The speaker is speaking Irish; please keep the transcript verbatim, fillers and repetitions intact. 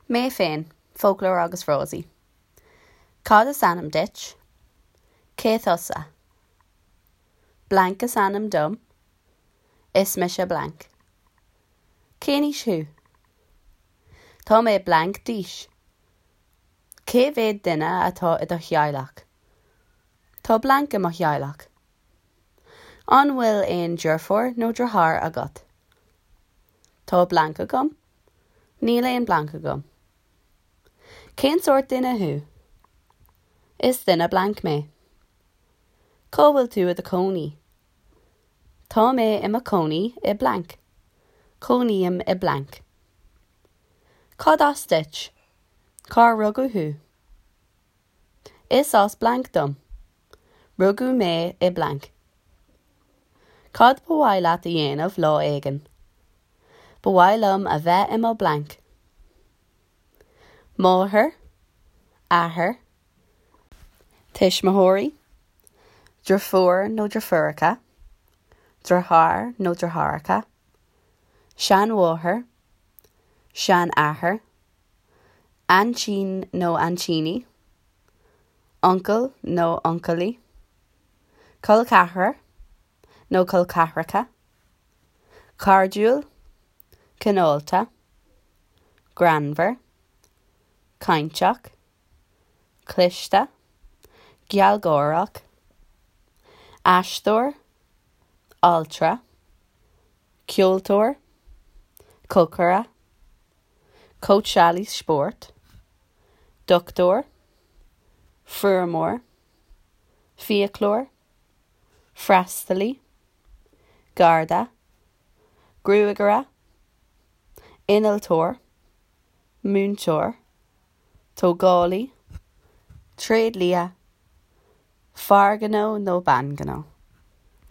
Mé féin, folklór agus frósaí. Cad is anam dit, cé thosa. Blank is anam dom, is me se blank. Céní siú. Tá mé blank díis. Cé bhéad duine atá i do cheailach. Tá blank i mo cheailach. An bhfuil éon dúrfór nó dúrthar agat. Tá blank agam, níl éon blank agam. Cén sort duine thu? Is duine blank mé. Có bhfuil tú a cónaí? Tá mé im a cónaí i blank. Cónaíam i blank. Cad as dit? Cá rugadh thu? Is as blank dom. Rugadh mé i blank. Cad bhhail at a dhéanamh lá éigean. Bhhailm a bheith im a blank. Máthair, athair, tuismitheoirí, dúrfór nó dúrfóracha, dúrthar nó dúrtharacha, seanmháthair, seanathair, ansin nó ansíní, uncle nó uncalaí, colcathair nó colcathracha, cardúil, cinolta, granmhar, cainteach, cliste, geallgóireach, aistóir, altra, ceoltóir, cócara, coachshalí sport, doctor, fuairmór, fiaclór, freastalí, garda, grúigara, inaltóir, múntóir, tógálaí, tréadlia, farganó nó banganó.